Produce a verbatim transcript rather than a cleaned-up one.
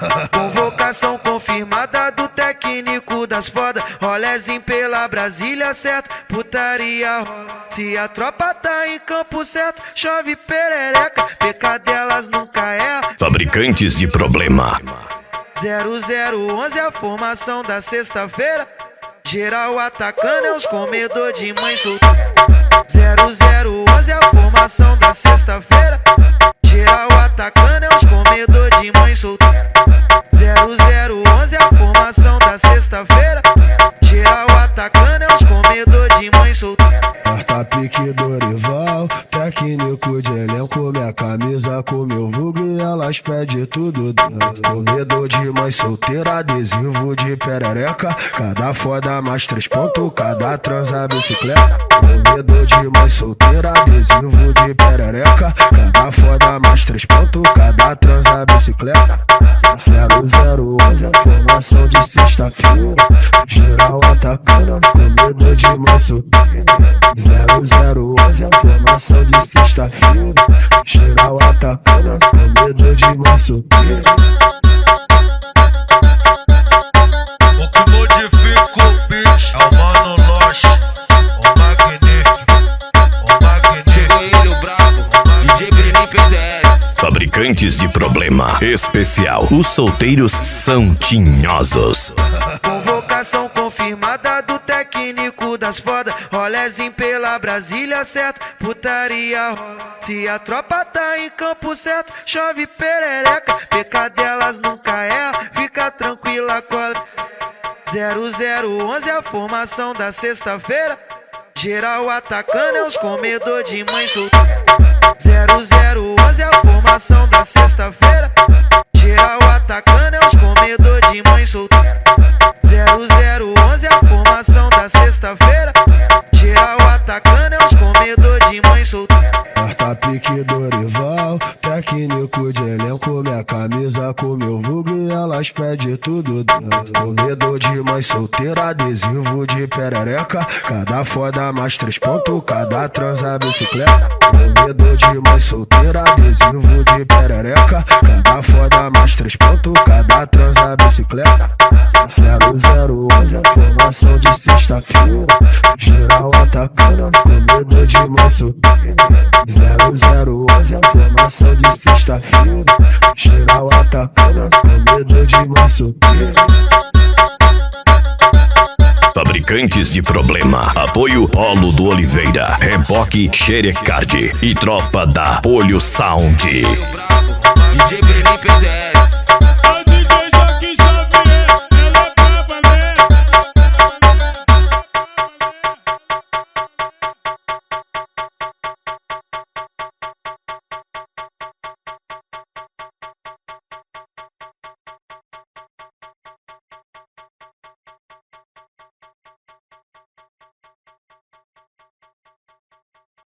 Convocação confirmada do técnico das foda. Rolezinho pela Brasília, certo? Putaria rola. Se a tropa tá em campo certo, chove perereca. Pecadelas nunca erra. Fabricantes de problema. zero zero onze a formação da sexta-feira. Geral atacando é os comedor de mãe solteira. zero zero onze a formação da sexta-feira. Geral atacando é os comedor de mãe solteira. zero zero onze a formação da sexta-feira. Geral atacando é os comedor de mãe solteira. Quarta pique Dorival, técnico de elenco, minha camisa com meu vulgo e elas pedem tudo dentro. Comedor de mãe solteira, adesivo de perereca. Cada foda mais três pontos, cada transa bicicleta. Comedor de mãe solteira, adesivo de perereca. Cada foda mais três pontos, cada transa bicicleta. zero zero onze a formação de sexta-feira. Geral atacando os comedor de mãe solteira. zero zero onze a formação de sexta-feira. Geral atacando os comedor de mãe solteira. O que modifica o beat é o Mano Loche, o magnífico, o magnífico. Chegou ele, o brabo, D J Brenin P Z S. Fabricantes de problema. Especial. Os solteiros são tinhosos. Convocação confirmada do técnico das foda. Rolezinho pela Brasília, certo? Putaria rola. Se a tropa tá em campo certo, chove perereca. Pecadelas nunca erra, fica tranquila, cola. zero zero onze a formação da sexta-feira. Geral atacando é os comedor de mãe solteira. zero zero onze a formação da sexta-feira. Geral atacando é os comedor de mãe solteira. zero zero onze a formação da sexta-feira. Geral atacando é os comedor de mãe solteira. Quarta pique Dorival, técnico de elenco, minha camisa com meu vulgo e elas pedem tudo dentro. Comedor de mãe solteira, adesivo de perereca. Cada foda mais três pontos, cada transa bicicleta. Comedor de mãe solteira, adesivo de perereca. Cada foda mais três pontos, cada transa bicicleta. zero zero onze a formação de sexta-feira. Geral atacando os comedor de mãe solteira. zero zero onze a formação de sexta-feira. Geral atacando os comedor de mãe solteira. Fabricantes de problema. Apoio Polo do Oliveira, Reboque Xerecard e Tropa da Polho Sound. O brabo, D J Brenin P Z S.